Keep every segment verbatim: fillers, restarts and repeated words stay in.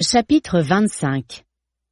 Chapitre vingt-cinq.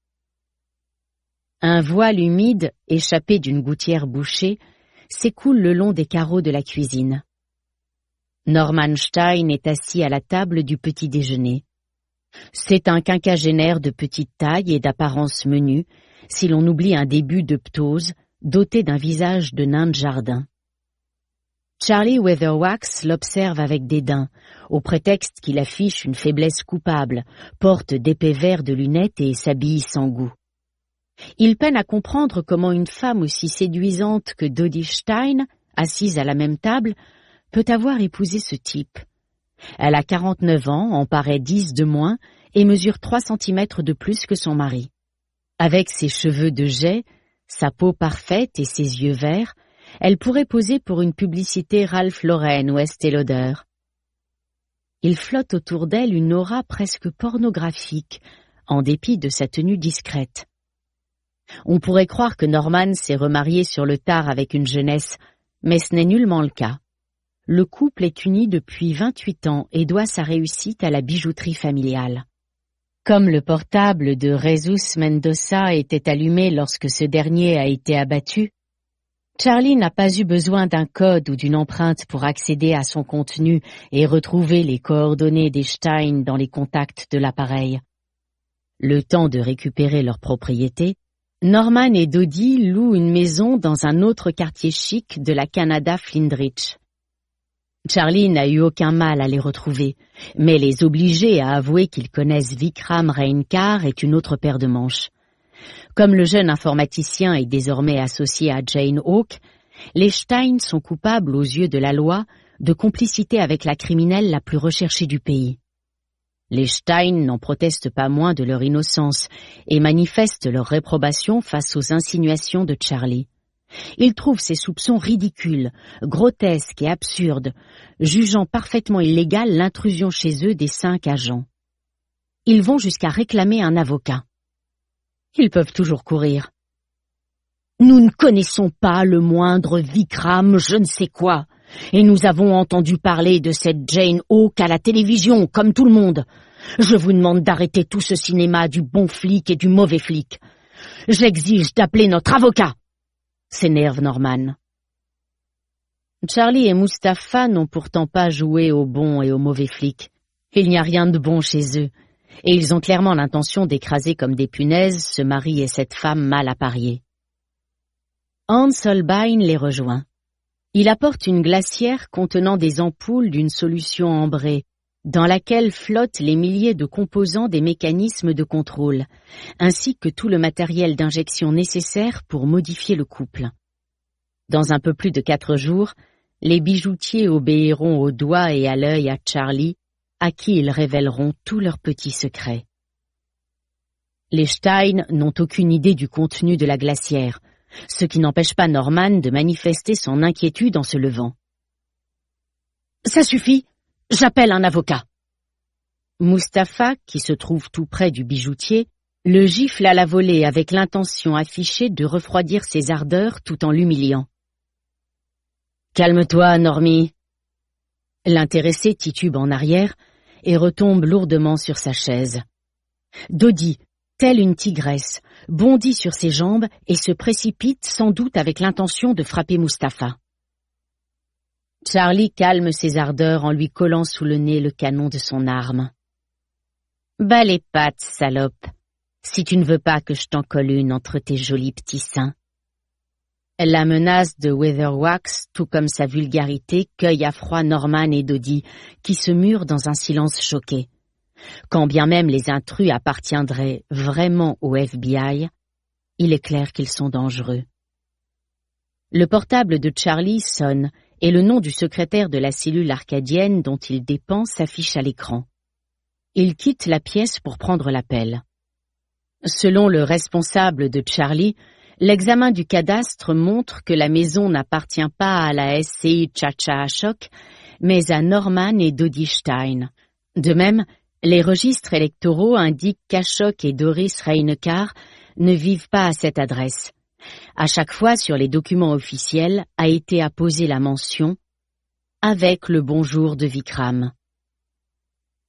Un voile humide, échappé d'une gouttière bouchée, s'écoule le long des carreaux de la cuisine. Norman Stein est assis à la table du petit déjeuner. C'est un quinquagénaire de petite taille et d'apparence menue, si l'on oublie un début de ptose, doté d'un visage de nain de jardin. Charlie Weatherwax l'observe avec dédain, au prétexte qu'il affiche une faiblesse coupable, porte d'épais verres de lunettes et s'habille sans goût. Il peine à comprendre comment une femme aussi séduisante que Dodie Stein, assise à la même table, peut avoir épousé ce type. Elle a quarante-neuf ans, en paraît dix de moins, et mesure trois centimètres de plus que son mari. Avec ses cheveux de jais, sa peau parfaite et ses yeux verts, elle pourrait poser pour une publicité Ralph Lauren ou Estée Lauder. Il flotte autour d'elle une aura presque pornographique, en dépit de sa tenue discrète. On pourrait croire que Norman s'est remarié sur le tard avec une jeunesse, mais ce n'est nullement le cas. Le couple est uni depuis vingt-huit ans et doit sa réussite à la bijouterie familiale. Comme le portable de Jesus Mendoza était allumé lorsque ce dernier a été abattu, Charlie n'a pas eu besoin d'un code ou d'une empreinte pour accéder à son contenu et retrouver les coordonnées des Stein dans les contacts de l'appareil. Le temps de récupérer leur propriété, Norman et Dodie louent une maison dans un autre quartier chic de la Canada Flindrich. Charlie n'a eu aucun mal à les retrouver, mais les obliger à avouer qu'ils connaissent Vikram Reinkar est une autre paire de manches. Comme le jeune informaticien est désormais associé à Jane Hawk, les Stein sont coupables aux yeux de la loi de complicité avec la criminelle la plus recherchée du pays. Les Stein n'en protestent pas moins de leur innocence et manifestent leur réprobation face aux insinuations de Charlie. Ils trouvent ces soupçons ridicules, grotesques et absurdes, jugeant parfaitement illégale l'intrusion chez eux des cinq agents. Ils vont jusqu'à réclamer un avocat. Ils peuvent toujours courir. « Nous ne connaissons pas le moindre Vikram je ne sais quoi, et nous avons entendu parler de cette Jane Hawk à la télévision, comme tout le monde. Je vous demande d'arrêter tout ce cinéma du bon flic et du mauvais flic. J'exige d'appeler notre avocat !» s'énerve Norman. Charlie et Mustapha n'ont pourtant pas joué au bon et au mauvais flic. Il n'y a rien de bon chez eux, et ils ont clairement l'intention d'écraser comme des punaises ce mari et cette femme mal appariés. Hans Holbein les rejoint. Il apporte une glacière contenant des ampoules d'une solution ambrée, dans laquelle flottent les milliers de composants des mécanismes de contrôle, ainsi que tout le matériel d'injection nécessaire pour modifier le couple. Dans un peu plus de quatre jours, les bijoutiers obéiront au doigt et à l'œil à Charlie, à qui ils révéleront tous leurs petits secrets. Les Stein n'ont aucune idée du contenu de la glacière, ce qui n'empêche pas Norman de manifester son inquiétude en se levant. « Ça suffit, j'appelle un avocat !» Mustapha, qui se trouve tout près du bijoutier, le gifle à la volée avec l'intention affichée de refroidir ses ardeurs tout en l'humiliant. « Calme-toi, Normie !» L'intéressé titube en arrière et retombe lourdement sur sa chaise. Dodie, telle une tigresse, bondit sur ses jambes et se précipite sans doute avec l'intention de frapper Mustapha. Charlie calme ses ardeurs en lui collant sous le nez le canon de son arme. « Bas les pattes, salope, si tu ne veux pas que je t'en colle une entre tes jolis petits seins. » La menace de Weatherwax, tout comme sa vulgarité, cueille à froid Norman et Dodie, qui se murent dans un silence choqué. Quand bien même les intrus appartiendraient vraiment au F B I, il est clair qu'ils sont dangereux. Le portable de Charlie sonne et le nom du secrétaire de la cellule arcadienne dont il dépend s'affiche à l'écran. Il quitte la pièce pour prendre l'appel. Selon le responsable de Charlie, l'examen du cadastre montre que la maison n'appartient pas à la S C I Chacha Ashok, mais à Norman et Dodie Stein. De même, les registres électoraux indiquent qu'Ashok et Doris Reinkar ne vivent pas à cette adresse. À chaque fois sur les documents officiels a été apposée la mention « avec le bonjour de Vikram ».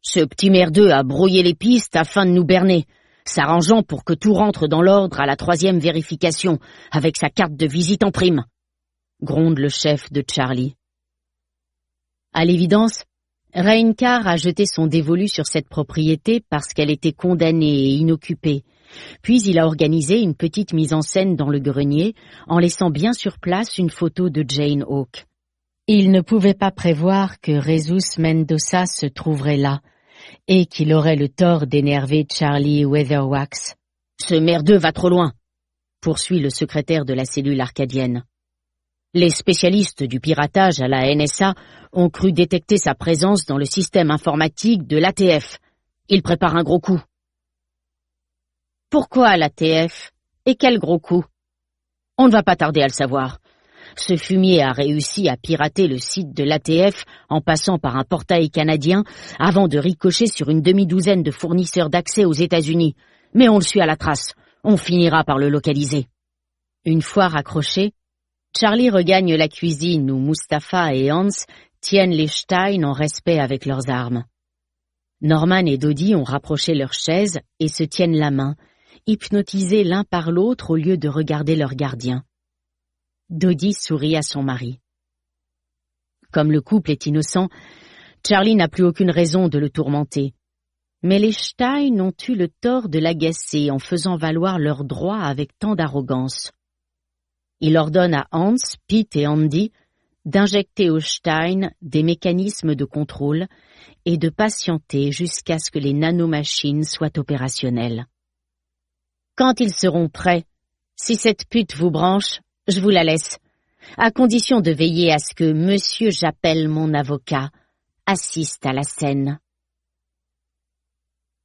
Ce petit merdeux a brouillé les pistes afin de nous berner, s'arrangeant pour que tout rentre dans l'ordre à la troisième vérification, avec sa carte de visite en prime, gronde le chef de Charlie. À l'évidence, Reinkar a jeté son dévolu sur cette propriété parce qu'elle était condamnée et inoccupée, puis il a organisé une petite mise en scène dans le grenier en laissant bien sur place une photo de Jane Hawke. Il ne pouvait pas prévoir que Jesus Mendoza se trouverait là, et qu'il aurait le tort d'énerver Charlie Weatherwax. « Ce merdeux va trop loin !» poursuit le secrétaire de la cellule arcadienne. Les spécialistes du piratage à la N S A ont cru détecter sa présence dans le système informatique de l'A T F. Il prépare un gros coup. Pourquoi l'A T F? Et quel gros coup? On ne va pas tarder à le savoir. Ce fumier a réussi à pirater le site de l'A T F en passant par un portail canadien avant de ricocher sur une demi-douzaine de fournisseurs d'accès aux États-Unis. Mais on le suit à la trace. On finira par le localiser. Une fois raccroché, Charlie regagne la cuisine où Mustapha et Hans tiennent les Stein en respect avec leurs armes. Norman et Dodie ont rapproché leurs chaises et se tiennent la main, hypnotisés l'un par l'autre au lieu de regarder leur gardien. Dodie sourit à son mari. Comme le couple est innocent, Charlie n'a plus aucune raison de le tourmenter. Mais les Stein ont eu le tort de l'agacer en faisant valoir leurs droits avec tant d'arrogance. Il ordonne à Hans, Pete et Andy d'injecter aux Stein des mécanismes de contrôle et de patienter jusqu'à ce que les nanomachines soient opérationnelles. Quand ils seront prêts, si cette pute vous branche, je vous la laisse, à condition de veiller à ce que Monsieur J'appelle mon avocat assiste à la scène.